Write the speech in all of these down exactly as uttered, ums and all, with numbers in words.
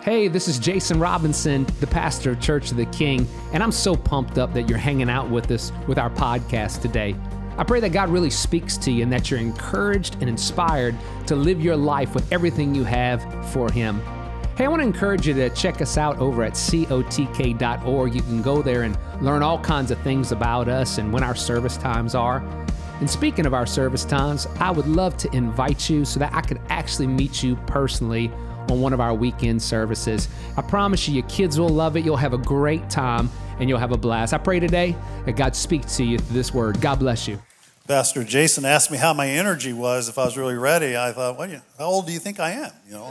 Hey, this is Jason Robinson, the pastor of Church of the King, and I'm so pumped up that you're hanging out with us with our podcast today. I pray that God really speaks to you and that you're encouraged and inspired to live your life with everything you have for Him. Hey, I want to encourage you to check us out over at C O T K dot org. You can go there and learn all kinds of things about us and when our service times are. And speaking of our service times, I would love to invite you so that I could actually meet you personally on one of our weekend services. I promise you, your kids will love it. You'll have a great time and you'll have a blast. I pray today that God speaks to you through this word. God bless you. Pastor Jason asked me how my energy was, if I was really ready. I thought, well, how old do you think I am? You know,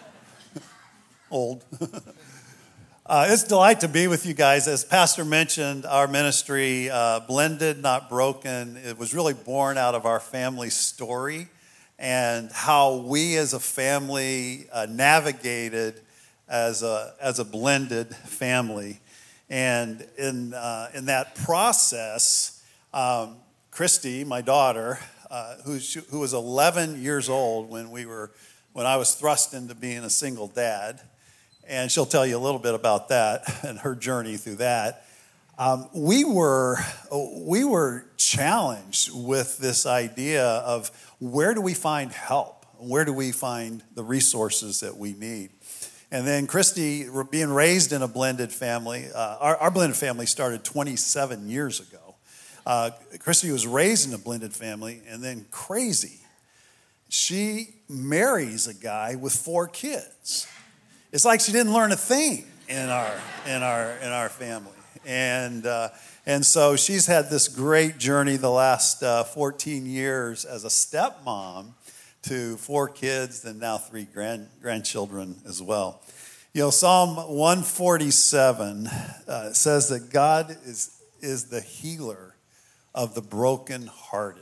old. uh, it's a delight to be with you guys. As Pastor mentioned, our ministry, uh, Blended, Not Broken, it was really born out of our family story and how we as a family uh, navigated as a as a blended family. And in uh, in that process, um, Christy, my daughter, uh, who who was eleven years old when we were when I was thrust into being a single dad, and she'll tell you a little bit about that and her journey through that. Um, we were we were challenged with this idea of where do we find help? Where do we find the resources that we need? And then Christy, being raised in a blended family, uh, our, our blended family started twenty-seven years ago. Uh, Christy was raised in a blended family, and then crazy, she marries a guy with four kids. It's like she didn't learn a thing in our in our in our family. And uh, and so she's had this great journey the last uh, fourteen years as a stepmom to four kids and now three grand grandchildren as well. You know, Psalm one forty-seven uh, says that God is is the healer of the brokenhearted.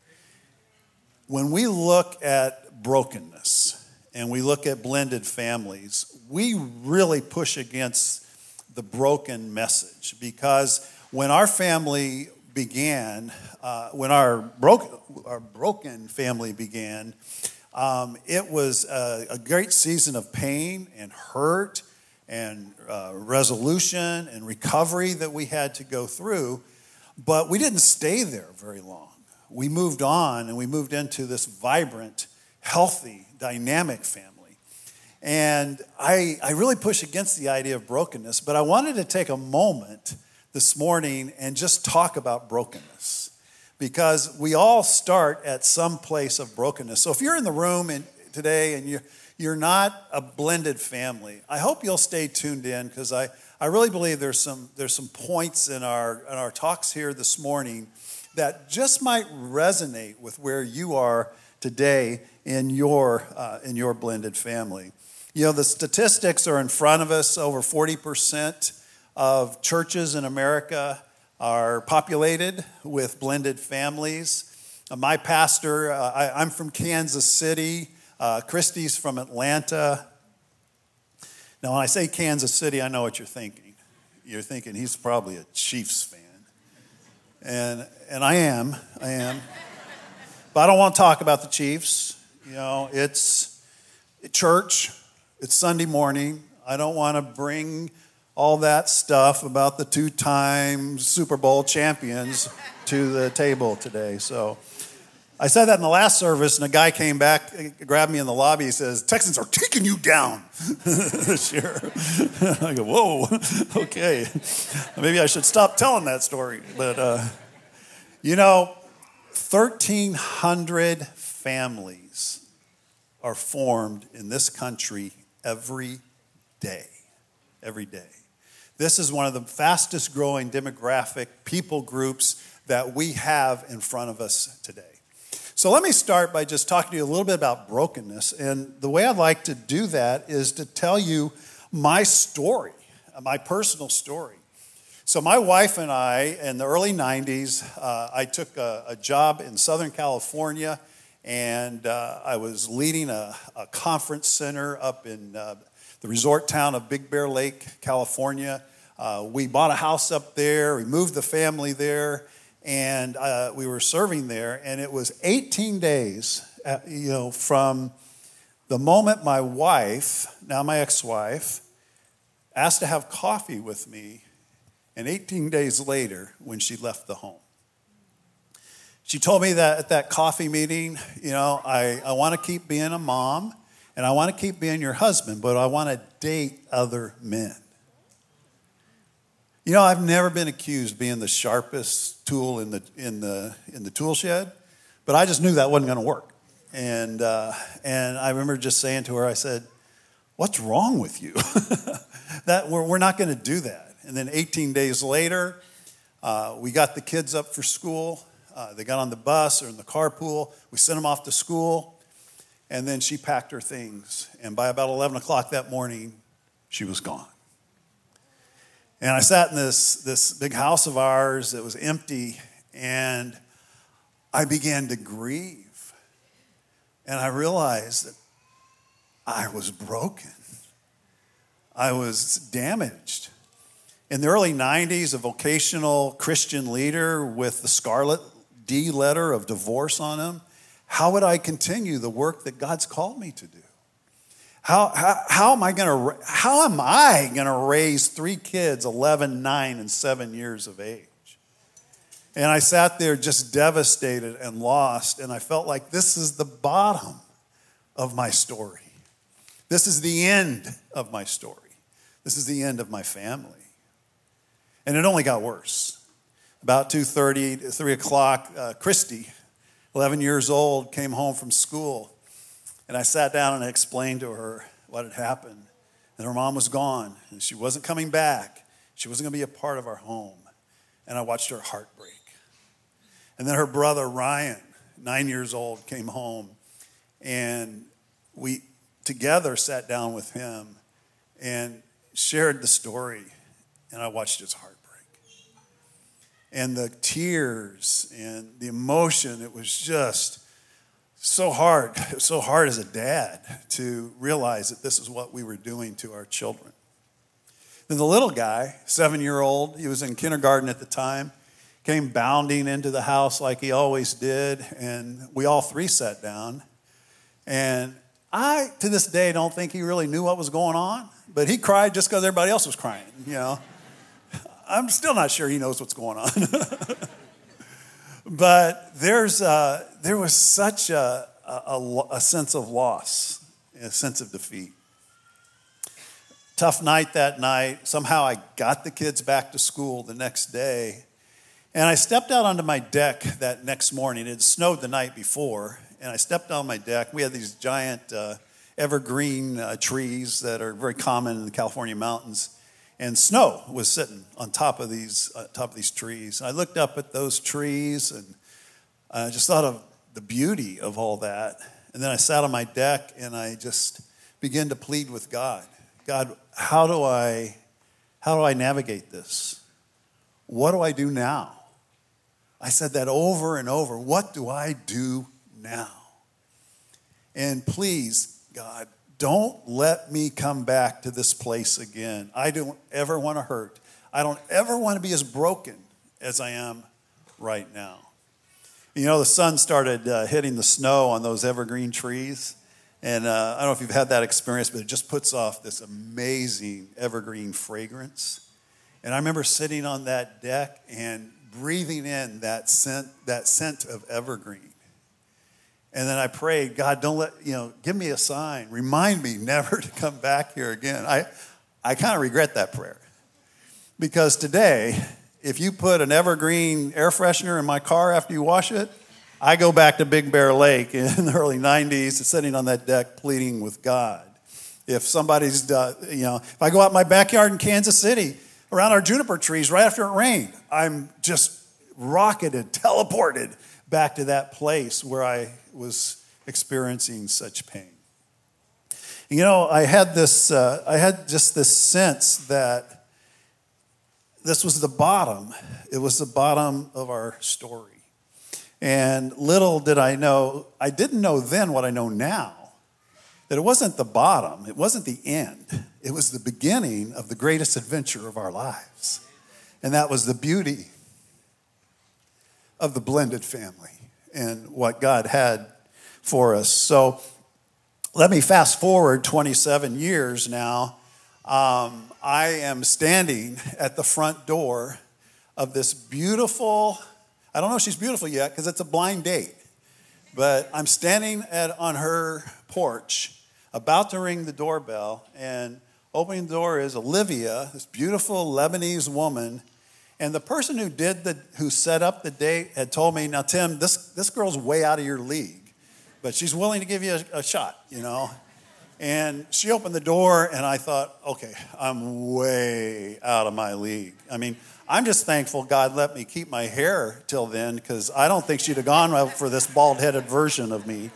When we look at brokenness and we look at blended families, we really push against the broken message, because when our family began, uh, when our broken our broken family began, um, it was a, a great season of pain and hurt and uh, resolution and recovery that we had to go through, but we didn't stay there very long. We moved on and we moved into this vibrant, healthy, dynamic family. And I, I really push against the idea of brokenness, but I wanted to take a moment this morning and just talk about brokenness, because we all start at some place of brokenness. So if you're in the room and, today and you're, you're not a blended family, I hope you'll stay tuned in, because I, I really believe there's some there's some points in our in our talks here this morning that just might resonate with where you are today in your uh, in your blended family. You know, the statistics are in front of us. Over forty percent of churches in America are populated with blended families. Uh, my pastor, uh, I, I'm from Kansas City. Uh, Christy's from Atlanta. Now, when I say Kansas City, I know what you're thinking. You're thinking he's probably a Chiefs fan. And and I am, I am. But I don't want to talk about the Chiefs. You know, it's church. It's Sunday morning. I don't want to bring all that stuff about the two-time Super Bowl champions to the table today. So I said that in the last service, and a guy came back, grabbed me in the lobby. He says, "Texans are taking you down this year." I go, "Whoa, okay. Maybe I should stop telling that story." But, uh, you know, thirteen hundred families are formed in this country every day, every day. This is one of the fastest growing demographic people groups that we have in front of us today. So let me start by just talking to you a little bit about brokenness. And the way I'd like to do that is to tell you my story, my personal story. So my wife and I, in the early nineties, uh, I took a, a job in Southern California, and uh, I was leading a, a conference center up in uh, the resort town of Big Bear Lake, California. Uh, we bought a house up there. We moved the family there, and uh, we were serving there. And it was eighteen days, uh, you know, from the moment my wife, now my ex-wife, asked to have coffee with me, and eighteen days later, when she left the home. She told me that at that coffee meeting, you know, I, I want to keep being a mom, and I want to keep being your husband, but I want to date other men. You know, I've never been accused of being the sharpest tool in the in the in the tool shed, but I just knew that wasn't going to work. And uh, and I remember just saying to her, I said, "What's wrong with you? that we're we're not going to do that." And then eighteen days later, uh, we got the kids up for school. Uh, they got on the bus or in the carpool. We sent them off to school, and then she packed her things. And by about eleven o'clock that morning, she was gone. And I sat in this, this big house of ours that was empty, and I began to grieve. And I realized that I was broken. I was damaged. In the early nineties, a vocational Christian leader with the Scarlet D letter of divorce on him, how would I continue the work that God's called me to do? How, how, how am I going to how am I going to raise three kids, eleven, nine, and seven years of age? And I sat there just devastated and lost, and I felt like this is the bottom of my story. This is the end of my story. This is the end of my family. And it only got worse. About two thirty, three o'clock, uh, Christy, eleven years old, came home from school. And I sat down and I explained to her what had happened. And her mom was gone, and she wasn't coming back. She wasn't going to be a part of our home. And I watched her heart break. And then her brother, Ryan, nine years old, came home. And we together sat down with him and shared the story. And I watched his heart break. And the tears and the emotion, it was just so hard, so hard as a dad to realize that this is what we were doing to our children. Then the little guy, seven-year-old, he was in kindergarten at the time, came bounding into the house like he always did, and we all three sat down. And I, to this day, don't think he really knew what was going on, but he cried just because everybody else was crying, you know. I'm still not sure he knows what's going on. But there's uh, there was such a, a, a sense of loss, a sense of defeat. Tough night that night. Somehow I got the kids back to school the next day. And I stepped out onto my deck that next morning. It had snowed the night before. And I stepped on my deck. We had these giant uh, evergreen uh, trees that are very common in the California mountains. And snow was sitting on top of these uh, top of these trees. And I looked up at those trees and I just thought of the beauty of all that. And then I sat on my deck and I just began to plead with God. God, how do I how do I navigate this? What do I do now? I said that over and over. What do I do now? And please, God, don't let me come back to this place again. I don't ever want to hurt. I don't ever want to be as broken as I am right now. You know, the sun started uh, hitting the snow on those evergreen trees. And uh, I don't know if you've had that experience, but it just puts off this amazing evergreen fragrance. And I remember sitting on that deck and breathing in that scent, that scent of evergreen. And then I prayed, God, don't let, you know, give me a sign. Remind me never to come back here again. I, I kind of regret that prayer. Because today, if you put an evergreen air freshener in my car after you wash it, I go back to Big Bear Lake in the early nineties, sitting on that deck pleading with God. If somebody's, uh, you know, if I go out in my backyard in Kansas City, around our juniper trees right after it rained, I'm just rocketed, teleported back to that place where I was experiencing such pain. You know, I had this, uh, I had just this sense that this was the bottom. It was the bottom of our story. And little did I know, I didn't know then what I know now, that it wasn't the bottom, it wasn't the end. It was the beginning of the greatest adventure of our lives. And that was the beauty of the blended family and what God had for us. So let me fast forward twenty-seven years now. um, I am standing at the front door of this beautiful, I don't know if she's beautiful yet because it's a blind date, but I'm standing at on her porch, about to ring the doorbell, and opening the door is Olivia, this beautiful Lebanese woman. And the person who did the, who set up the date had told me, now, Tim, this, this girl's way out of your league, but she's willing to give you a, a shot, you know. And she opened the door, and I thought, okay, I'm way out of my league. I mean, I'm just thankful God let me keep my hair till then, because I don't think she'd have gone for this bald-headed version of me.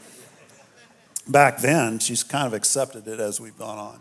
Back then, she's kind of accepted it as we've gone on.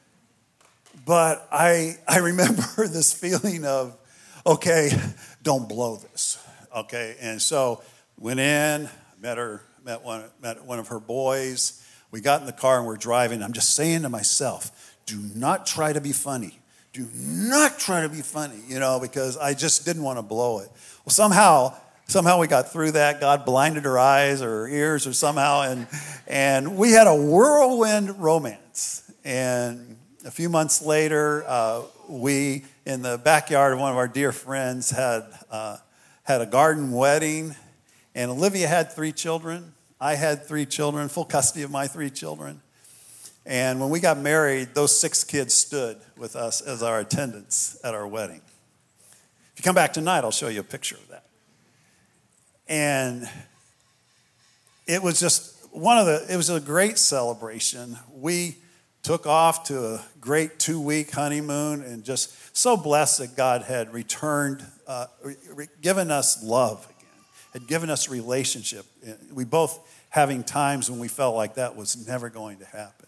But I I remember this feeling of, okay, don't blow this, okay? And so went in, met her, met one, met one of her boys. We got in the car and we're driving. I'm just saying to myself, do not try to be funny. Do not try to be funny, you know, because I just didn't want to blow it. Well, somehow, somehow we got through that. God blinded her eyes or her ears or somehow, and and we had a whirlwind romance. And a few months later, uh, we, in the backyard of one of our dear friends, had uh, had a garden wedding, and Olivia had three children. I had three children, full custody of my three children. And when we got married, those six kids stood with us as our attendants at our wedding. If you come back tonight, I'll show you a picture of that. And it was just one of the, it was a great celebration. We took off to a great two-week honeymoon and just so blessed that God had returned, uh, re- given us love again, had given us relationship. We both having times when we felt like that was never going to happen.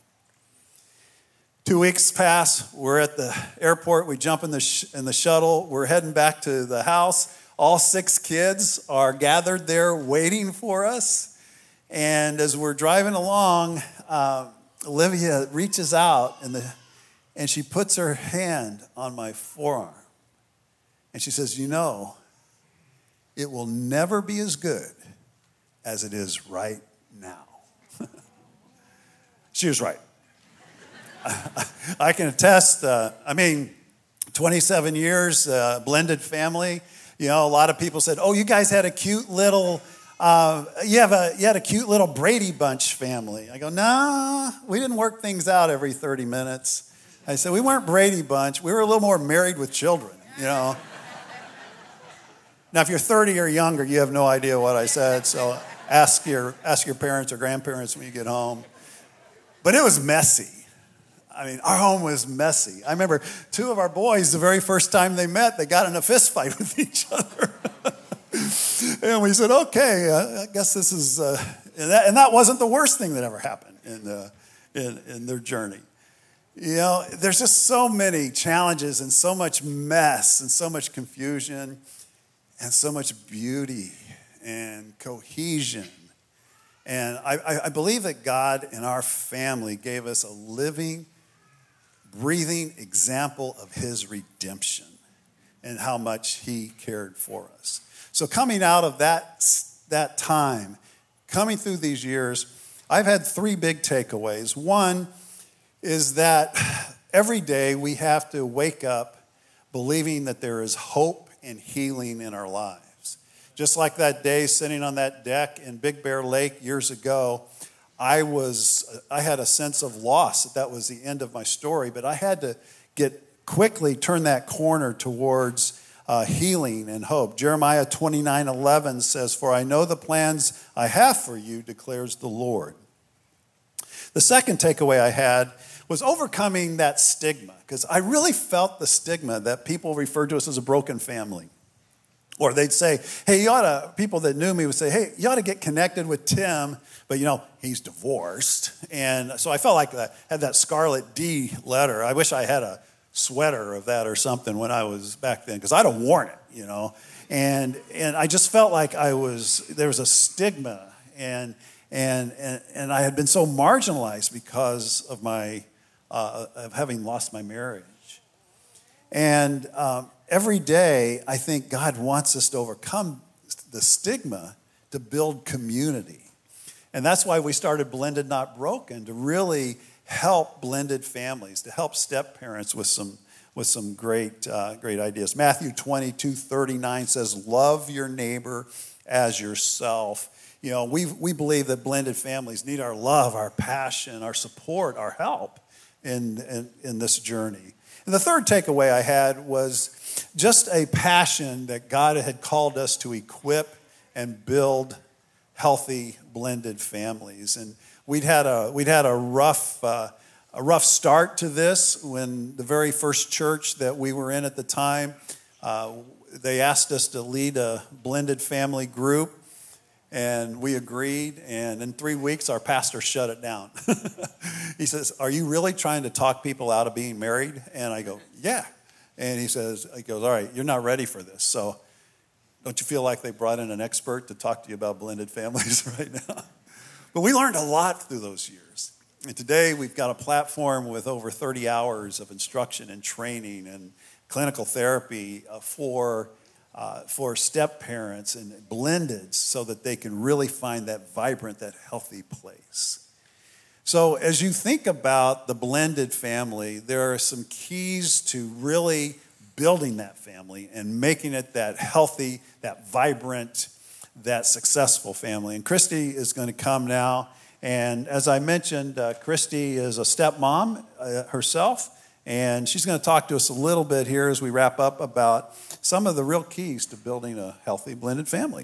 Two weeks pass, we're at the airport, we jump in the sh- in the shuttle, we're heading back to the house. All six kids are gathered there waiting for us. And as we're driving along, uh, Olivia reaches out and, the, and she puts her hand on my forearm. And she says, you know, it will never be as good as it is right now. She was right. I, I can attest, uh, I mean, twenty-seven years, uh, blended family. You know, a lot of people said, oh, you guys had a cute little, uh, you have a you had a cute little Brady Bunch family. I go, nah, we didn't work things out every thirty minutes. I said, we weren't Brady Bunch. We were a little more Married with Children, you know. Now, if you're thirty or younger, you have no idea what I said, so ask your ask your parents or grandparents when you get home. But it was messy. I mean, our home was messy. I remember two of our boys, the very first time they met, they got in a fist fight with each other. And we said, okay, uh, I guess this is, uh, and, that, and that wasn't the worst thing that ever happened in, uh, in, in their journey. You know, there's just so many challenges and so much mess and so much confusion and so much beauty and cohesion. And I, I believe that God in our family gave us a living, breathing example of his redemption and how much he cared for us. So coming out of that, that time, coming through these years, I've had three big takeaways. One is that every day we have to wake up believing that there is hope and healing in our lives. Just like that day sitting on that deck in Big Bear Lake years ago, I was, I had a sense of loss that that was the end of my story, but I had to get quickly turn that corner towards uh, healing and hope. Jeremiah twenty-nine eleven says, for I know the plans I have for you, declares the Lord. The second takeaway I had was overcoming that stigma, because I really felt the stigma that people referred to us as a broken family. Or they'd say, hey, you ought to, people that knew me would say, hey, you ought to get connected with Tim, but you know, he's divorced. And so I felt like I had that Scarlet D letter. I wish I had a sweater of that or something when I was back then, because I'd have worn it, you know. And and I just felt like I was, there was a stigma, and and and, and I had been so marginalized because of my, uh, of having lost my marriage. And um, every day, I think God wants us to overcome the stigma to build community. And that's why we started Blended Not Broken, to really help blended families, to help step parents with some with some great uh, great ideas. Matthew twenty-two thirty-nine says, "Love your neighbor as yourself." You know, we we believe that blended families need our love, our passion, our support, our help in in, in this journey. And the third takeaway I had was just a passion that God had called us to equip and build healthy blended families. And we'd had a we'd had a rough uh, a rough start to this when the very first church that we were in at the time, uh, they asked us to lead a blended family group, and we agreed. And in three weeks, our pastor shut it down. He says, "Are you really trying to talk people out of being married?" And I go, "Yeah." And he says, he goes, "All right, you're not ready for this. So don't you feel like they brought in an expert to talk to you about blended families right now?" But we learned a lot through those years. And today we've got a platform with over thirty hours of instruction and training and clinical therapy for, uh, for step parents and blendeds so that they can really find that vibrant, that healthy place. So as you think about the blended family, there are some keys to really building that family and making it that healthy, that vibrant, that successful family. And Christy is going to come now. And as I mentioned, uh, Christy is a stepmom uh, herself. And she's going to talk to us a little bit here as we wrap up about some of the real keys to building a healthy blended family.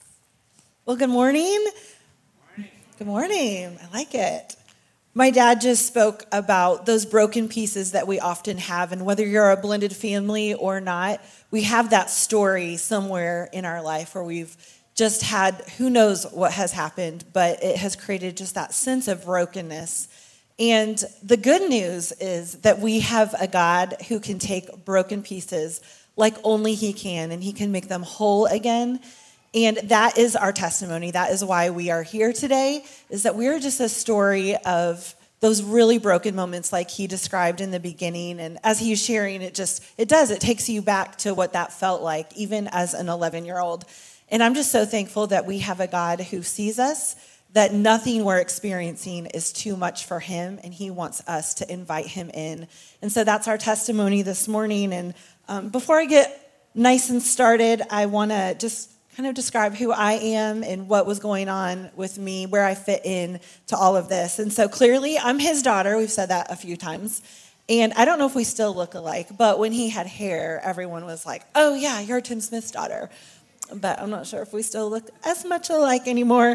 Well, good morning. morning. Good morning. I like it. My dad just spoke about those broken pieces that we often have, and whether you're a blended family or not, we have that story somewhere in our life where we've just had, who knows what has happened, but it has created just that sense of brokenness. And the good news is that we have a God who can take broken pieces like only He can, and He can make them whole again. And that is our testimony. That is why we are here today, is that we're just a story of those really broken moments like he described in the beginning. And as he's sharing, it just, it does, it takes you back to what that felt like, even as an eleven-year-old. And I'm just so thankful that we have a God who sees us, that nothing we're experiencing is too much for Him, and He wants us to invite Him in. And so that's our testimony this morning. And um, before I get nice and started, I want to just kind of describe who I am and what was going on with me, where I fit in to all of this. And so clearly, I'm his daughter. We've said that a few times. And I don't know if we still look alike, but when he had hair, everyone was like, "Oh yeah, you're Tim Smith's daughter." But I'm not sure if we still look as much alike anymore.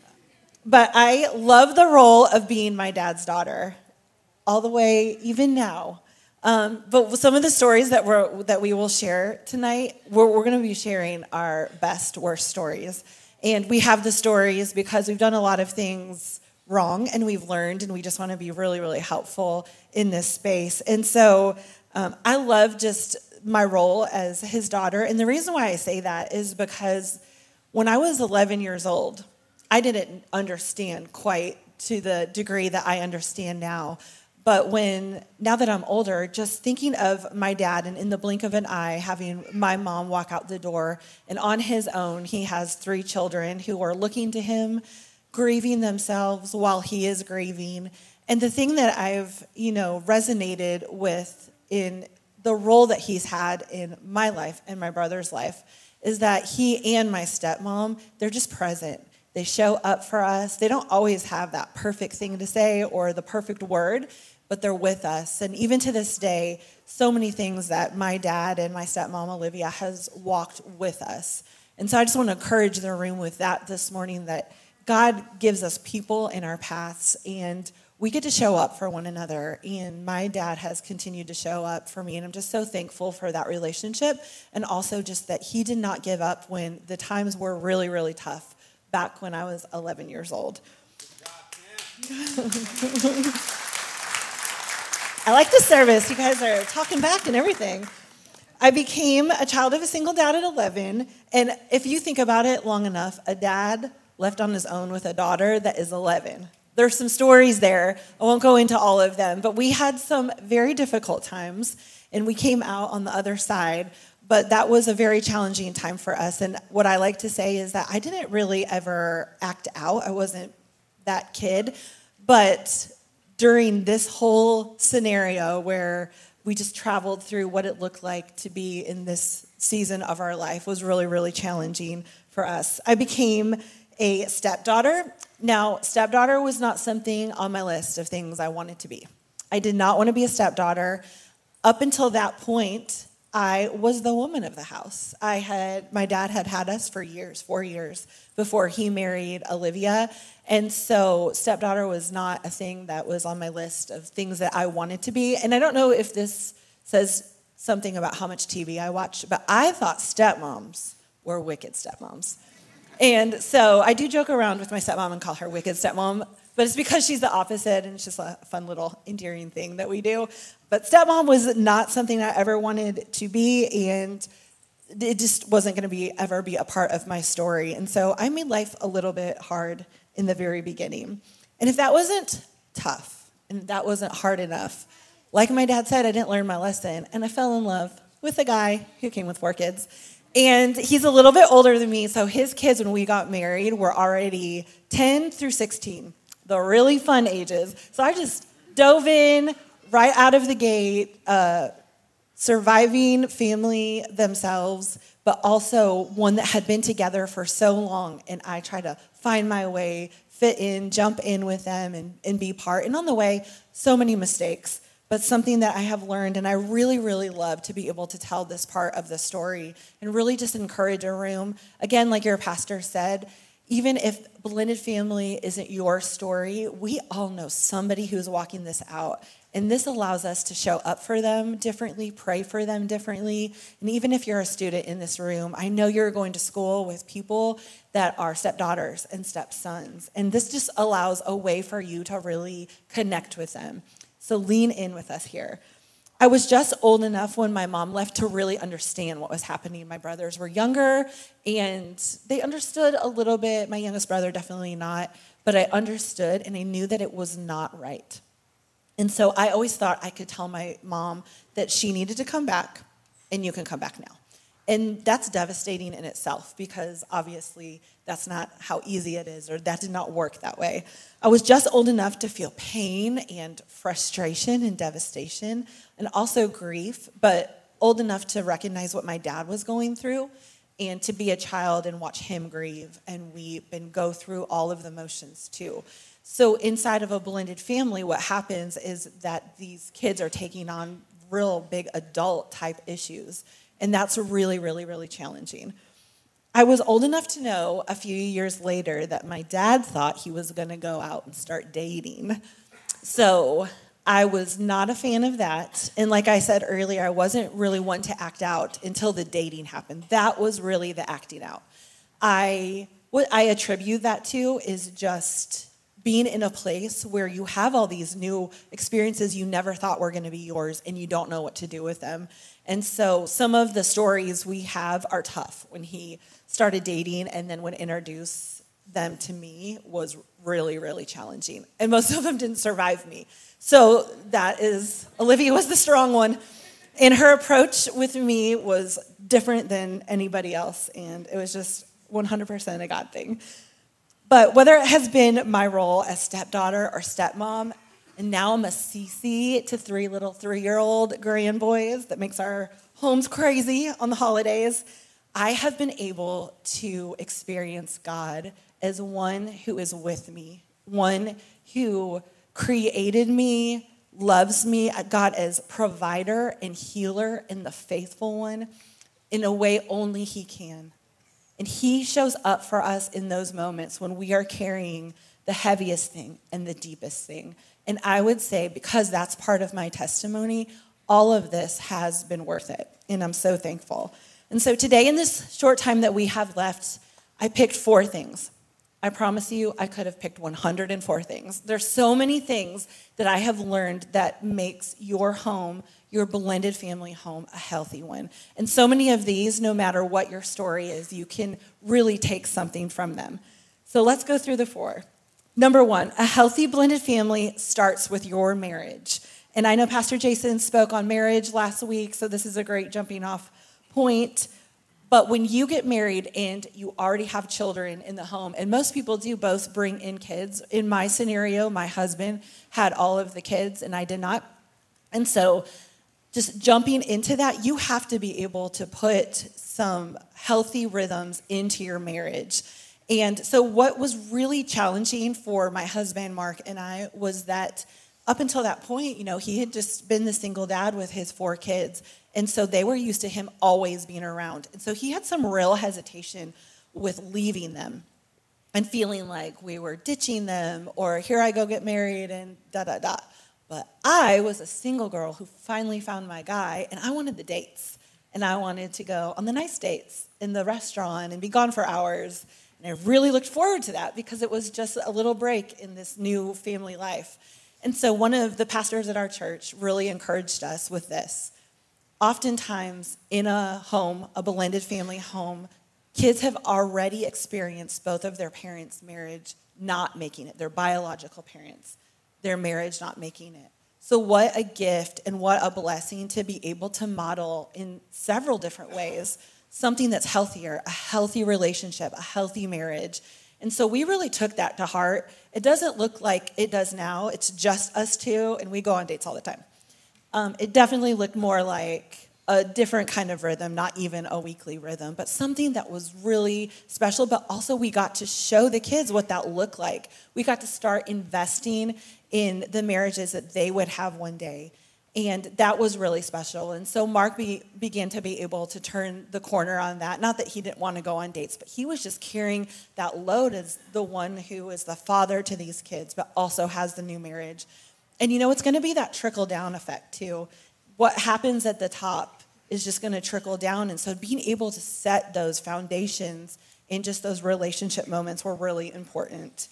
But I love the role of being my dad's daughter, all the way, even now. Um, but some of the stories that we're that we will share tonight, we're, we're going to be sharing our best, worst stories. And we have the stories because we've done a lot of things wrong, and we've learned, and we just want to be really, really helpful in this space. And so um, I love just my role as his daughter. And the reason why I say that is because when I was eleven years old, I didn't understand quite to the degree that I understand now. But when, now that I'm older, just thinking of my dad, and in the blink of an eye, having my mom walk out the door, and on his own, he has three children who are looking to him, grieving themselves while he is grieving. And the thing that I've, you know, resonated with in the role that he's had in my life and my brother's life is that he and my stepmom, they're just present. They show up for us. They don't always have that perfect thing to say or the perfect word, but they're with us. And even to this day, so many things that my dad and my stepmom, Olivia, has walked with us. And so I just want to encourage the room with that this morning, that God gives us people in our paths, and we get to show up for one another. And my dad has continued to show up for me, and I'm just so thankful for that relationship, and also just that he did not give up when the times were really, really tough back when I was eleven years old. I like the service. You guys are talking back and everything. I became a child of a single dad at eleven, and if you think about it long enough, a dad left on his own with a daughter that is eleven. There's some stories there. I won't go into all of them, but we had some very difficult times, and we came out on the other side, but that was a very challenging time for us. And what I like to say is that I didn't really ever act out. I wasn't that kid, but during this whole scenario where we just traveled through what it looked like to be in this season of our life was really, really challenging for us. I became a stepdaughter. Now, stepdaughter was not something on my list of things I wanted to be. I did not want to be a stepdaughter. Up until that point, I was the woman of the house. I had, my dad had had us for years, four years, before he married Olivia. And so stepdaughter was not a thing that was on my list of things that I wanted to be. And I don't know if this says something about how much T V I watched, but I thought stepmoms were wicked stepmoms. And so I do joke around with my stepmom and call her wicked stepmom, but it's because she's the opposite, and it's just a fun little endearing thing that we do. But stepmom was not something I ever wanted to be, and it just wasn't going to be ever be a part of my story. And so I made life a little bit hard in the very beginning. And if that wasn't tough, and that wasn't hard enough, like my dad said, I didn't learn my lesson, and I fell in love with a guy who came with four kids. And he's a little bit older than me, so his kids, when we got married, were already ten through sixteen, the really fun ages. So I just dove in right out of the gate, uh, surviving family themselves, but also one that had been together for so long, and I tried to find my way, fit in, jump in with them, and, and be part. And on the way, so many mistakes. But something that I have learned, and I really, really love to be able to tell this part of the story and really just encourage a room. Again, like your pastor said, even if blended family isn't your story, we all know somebody who's walking this out. And this allows us to show up for them differently, pray for them differently. And even if you're a student in this room, I know you're going to school with people that are stepdaughters and stepsons. And this just allows a way for you to really connect with them. So lean in with us here. I was just old enough when my mom left to really understand what was happening. My brothers were younger, and they understood a little bit. My youngest brother, definitely not. But I understood, and I knew that it was not right. And so I always thought I could tell my mom that she needed to come back, and you can come back now. And that's devastating in itself, because obviously that's not how easy it is, or that did not work that way. I was just old enough to feel pain and frustration and devastation and also grief, but old enough to recognize what my dad was going through and to be a child and watch him grieve and weep and go through all of the motions too. So inside of a blended family, what happens is that these kids are taking on real big adult type issues. And that's really, really, really challenging. I was old enough to know a few years later that my dad thought he was going to go out and start dating. So I was not a fan of that. And like I said earlier, I wasn't really one to act out until the dating happened. That was really the acting out. I what I attribute that to is just being in a place where you have all these new experiences you never thought were going to be yours, and you don't know what to do with them. And so some of the stories we have are tough. When he started dating and then would introduce them to me was really, really challenging. And most of them didn't survive me. So that is, Olivia was the strong one. And her approach with me was different than anybody else. And it was just one hundred percent a God thing. But whether it has been my role as stepdaughter or stepmom, and now I'm a C C to three little three-year-old grandboys that makes our homes crazy on the holidays, I have been able to experience God as one who is with me, one who created me, loves me, God as provider and healer and the faithful one in a way only he can. And he shows up for us in those moments when we are carrying the heaviest thing and the deepest thing. And I would say, because that's part of my testimony, all of this has been worth it. And I'm so thankful. And so today, in this short time that we have left, I picked four things. I promise you, I could have picked one hundred four things. There's so many things that I have learned that makes your home, your blended family home, a healthy one. And so many of these, no matter what your story is, you can really take something from them. So let's go through the four. Number one, a healthy blended family starts with your marriage. And I know Pastor Jason spoke on marriage last week, so this is a great jumping off point. But when you get married and you already have children in the home, and most people do both bring in kids. In my scenario, my husband had all of the kids and I did not. And so just jumping into that, you have to be able to put some healthy rhythms into your marriage. And so what was really challenging for my husband, Mark, and I was that up until that point, you know, he had just been the single dad with his four kids. And so they were used to him always being around. And so he had some real hesitation with leaving them and feeling like we were ditching them or here I go get married and da, da, da. But I was a single girl who finally found my guy, and I wanted the dates. And I wanted to go on the nice dates in the restaurant and be gone for hours. And I really looked forward to that because it was just a little break in this new family life. And so one of the pastors at our church really encouraged us with this. Oftentimes in a home, a blended family home, kids have already experienced both of their parents' marriage not making it, their biological parents, their marriage not making it. So what a gift and what a blessing to be able to model in several different ways something that's healthier, a healthy relationship, a healthy marriage. And so we really took that to heart. It doesn't look like it does now. It's just us two, and we go on dates all the time. Um, it definitely looked more like a different kind of rhythm, not even a weekly rhythm, but something that was really special. But also we got to show the kids what that looked like. We got to start investing in the marriages that they would have one day. And that was really special. And so Mark be, began to be able to turn the corner on that. Not that he didn't want to go on dates, but he was just carrying that load as the one who is the father to these kids, but also has the new marriage. And you know, it's going to be that trickle-down effect too. What happens at the top is just going to trickle down. And so being able to set those foundations in just those relationship moments were really important.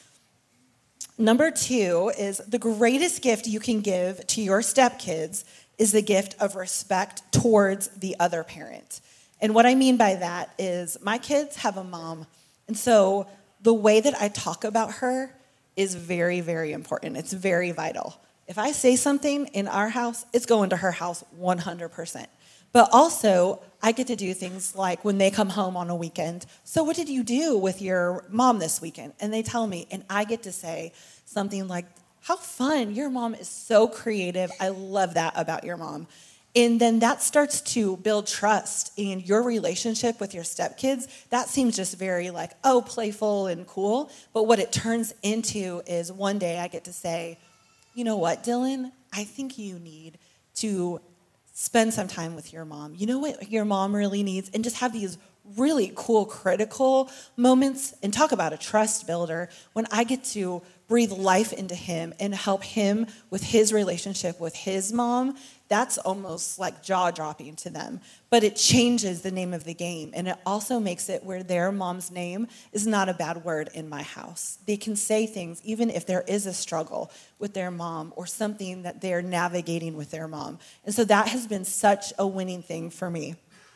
Number two is the greatest gift you can give to your stepkids is the gift of respect towards the other parent. And what I mean by that is my kids have a mom. And so the way that I talk about her is very, very important. It's very vital. If I say something in our house, it's going to her house one hundred percent. But also, I get to do things like when they come home on a weekend, so what did you do with your mom this weekend? And they tell me, and I get to say something like, how fun, your mom is so creative. I love that about your mom. And then that starts to build trust in your relationship with your stepkids. That seems just very like, oh, playful and cool. But what it turns into is one day I get to say, you know what, Dylan, I think you need to spend some time with your mom. You know what your mom really needs? And just have these really cool, critical moments and talk about a trust builder when I get to breathe life into him and help him with his relationship with his mom. That's almost like jaw-dropping to them. But it changes the name of the game. And it also makes it where their mom's name is not a bad word in my house. They can say things, even if there is a struggle with their mom or something that they're navigating with their mom. And so that has been such a winning thing for me.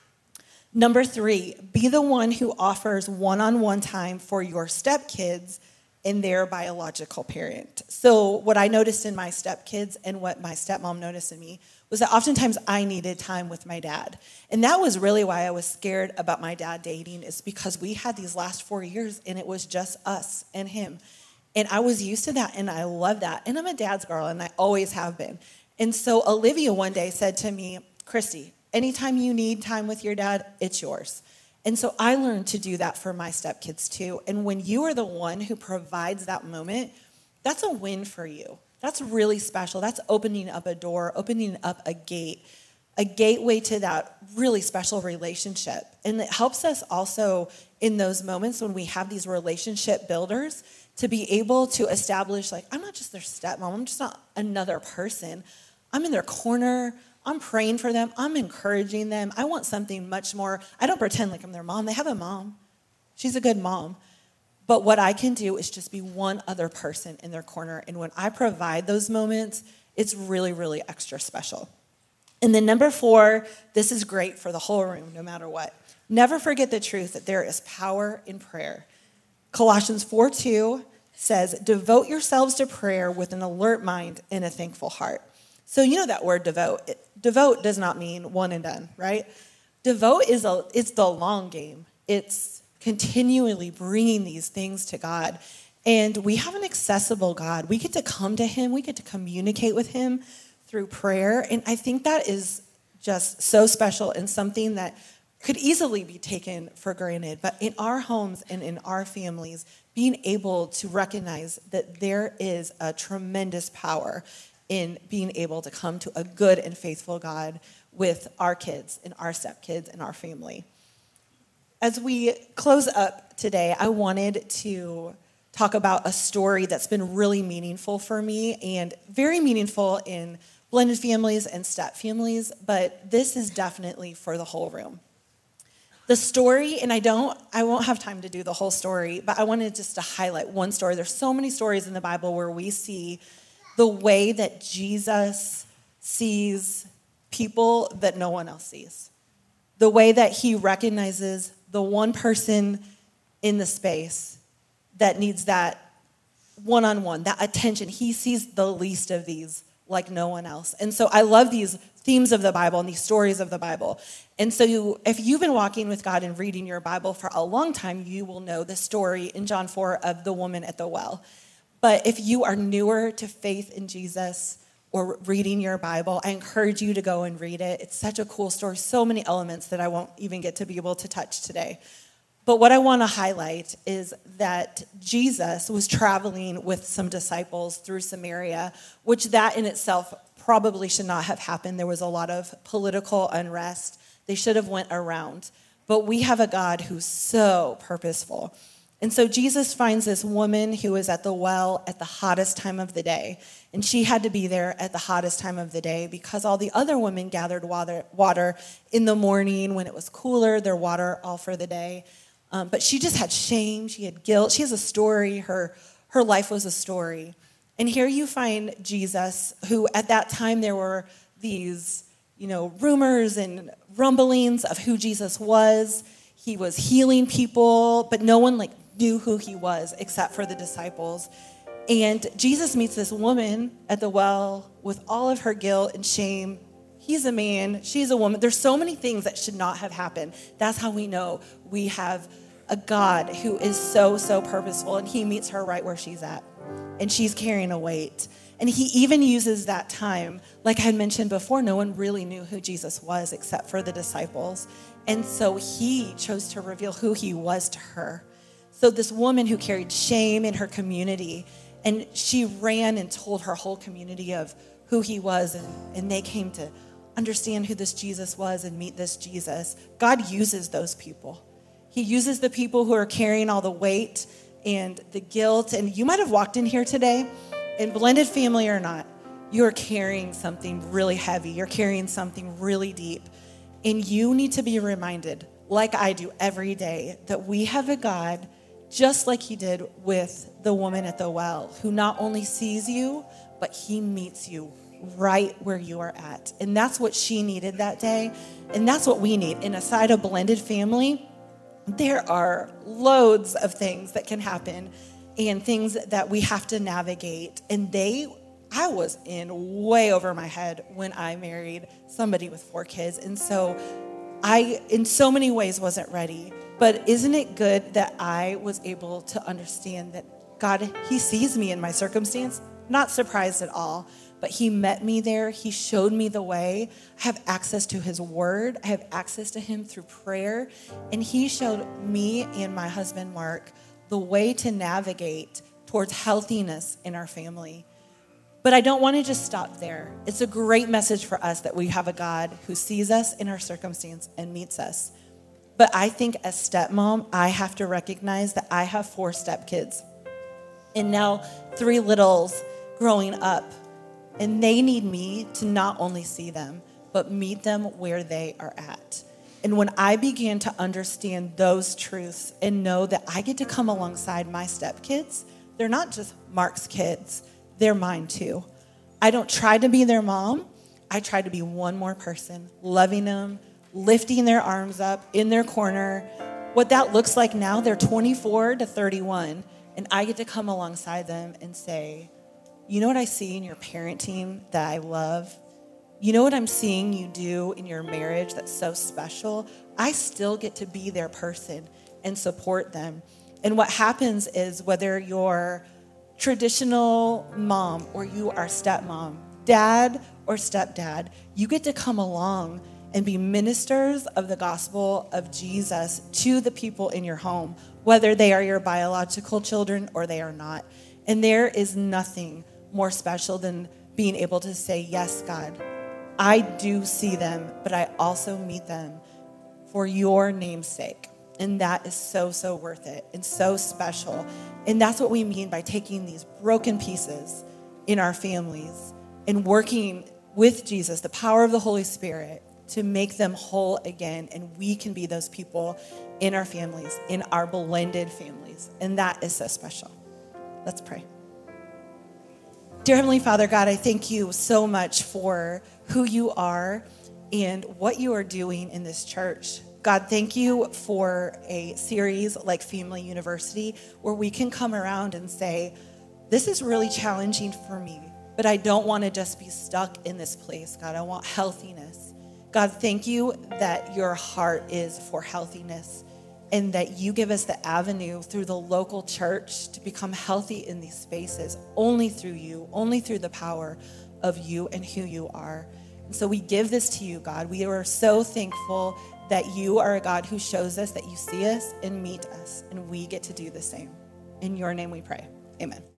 Number three, be the one who offers one-on-one time for your stepkids and their biological parent. So what I noticed in my stepkids and what my stepmom noticed in me was that oftentimes I needed time with my dad. And that was really why I was scared about my dad dating, is because we had these last four years and it was just us and him. And I was used to that and I love that. And I'm a dad's girl and I always have been. And so Olivia one day said to me, Christy, anytime you need time with your dad, it's yours. And so I learned to do that for my stepkids too. And when you are the one who provides that moment, that's a win for you. That's really special. That's opening up a door, opening up a gate, a gateway to that really special relationship. And it helps us also in those moments when we have these relationship builders to be able to establish, like, I'm not just their stepmom. I'm just not another person. I'm in their corner. I'm praying for them. I'm encouraging them. I want something much more. I don't pretend like I'm their mom. They have a mom. She's a good mom. But what I can do is just be one other person in their corner. And when I provide those moments, it's really, really extra special. And then number four, this is great for the whole room, no matter what. Never forget the truth that there is power in prayer. Colossians four two says, devote yourselves to prayer with an alert mind and a thankful heart. So you know that word devote. It, devote does not mean one and done, right? Devote is a, it's the long game. It's continually bringing these things to God. And we have an accessible God. We get to come to him. We get to communicate with him through prayer. And I think that is just so special and something that could easily be taken for granted. But in our homes and in our families, being able to recognize that there is a tremendous power in being able to come to a good and faithful God with our kids and our stepkids and our family. As we close up today, I wanted to talk about a story that's been really meaningful for me and very meaningful in blended families and step families, but this is definitely for the whole room. The story, and I don't, I won't have time to do the whole story, but I wanted just to highlight one story. There's so many stories in the Bible where we see the way that Jesus sees people that no one else sees. The way that he recognizes the one person in the space that needs that one-on-one, that attention. He sees the least of these like no one else. And so I love these themes of the Bible and these stories of the Bible. And so you, if you've been walking with God and reading your Bible for a long time, you will know the story in John four of the woman at the well. But if you are newer to faith in Jesus or reading your Bible, I encourage you to go and read it. It's such a cool story, so many elements that I won't even get to be able to touch today. But what I want to highlight is that Jesus was traveling with some disciples through Samaria, which that in itself probably should not have happened. There was a lot of political unrest. They should have went around. But we have a God who's so purposeful. And so Jesus finds this woman who is at the well at the hottest time of the day. And she had to be there at the hottest time of the day because all the other women gathered water, water in the morning when it was cooler, their water all for the day. Um, but she just had shame. She had guilt. She has a story. Her, her life was a story. And here you find Jesus, who at that time there were these, you know, rumors and rumblings of who Jesus was. He was healing people, but no one like knew who he was except for the disciples. And Jesus meets this woman at the well with all of her guilt and shame. He's a man, she's a woman. There's so many things that should not have happened. That's how we know we have a God who is so, so purposeful, and he meets her right where she's at. And she's carrying a weight. And he even uses that time. Like I had mentioned before, no one really knew who Jesus was except for the disciples. And so he chose to reveal who he was to her. So this woman who carried shame in her community, and she ran and told her whole community of who he was, and, and they came to understand who this Jesus was and meet this Jesus. God uses those people. He uses the people who are carrying all the weight and the guilt. And you might have walked in here today, and blended family or not, you're carrying something really heavy. You're carrying something really deep. And you need to be reminded, like I do every day, that we have a God just like he did with the woman at the well, who not only sees you, but he meets you right where you are at. And that's what she needed that day. And that's what we need. In a side of blended family, there are loads of things that can happen and things that we have to navigate. And they, I was in way over my head when I married somebody with four kids. And so I, in so many ways, wasn't ready. But isn't it good that I was able to understand that God, he sees me in my circumstance? Not surprised at all, but he met me there. He showed me the way. I have access to his word. I have access to him through prayer. And he showed me and my husband, Mark, the way to navigate towards healthiness in our family. But I don't want to just stop there. It's a great message for us that we have a God who sees us in our circumstance and meets us. But I think as stepmom, I have to recognize that I have four stepkids. And now three littles growing up. And they need me to not only see them, but meet them where they are at. And when I began to understand those truths and know that I get to come alongside my stepkids, they're not just Mark's kids, they're mine too. I don't try to be their mom. I try to be one more person, loving them, lifting their arms up in their corner. What that looks like now, they're twenty-four to thirty-one, and I get to come alongside them and say, you know what I see in your parenting that I love? You know what I'm seeing you do in your marriage that's so special? I still get to be their person and support them. And what happens is whether you're traditional mom or you are stepmom, dad or stepdad, you get to come along and be ministers of the gospel of Jesus to the people in your home, whether they are your biological children or they are not. And there is nothing more special than being able to say, yes, God, I do see them, but I also meet them for your name's sake. And that is so, so worth it and so special. And that's what we mean by taking these broken pieces in our families and working with Jesus, the power of the Holy Spirit, to make them whole again. And we can be those people in our families, in our blended families. And that is so special. Let's pray. Dear Heavenly Father, God, I thank you so much for who you are and what you are doing in this church. God, thank you for a series like Family University where we can come around and say, this is really challenging for me, but I don't want to just be stuck in this place. God, I want healthiness. God, thank you that your heart is for healthiness and that you give us the avenue through the local church to become healthy in these spaces, only through you, only through the power of you and who you are. And so we give this to you, God. We are so thankful that you are a God who shows us that you see us and meet us, and we get to do the same. In your name we pray. Amen.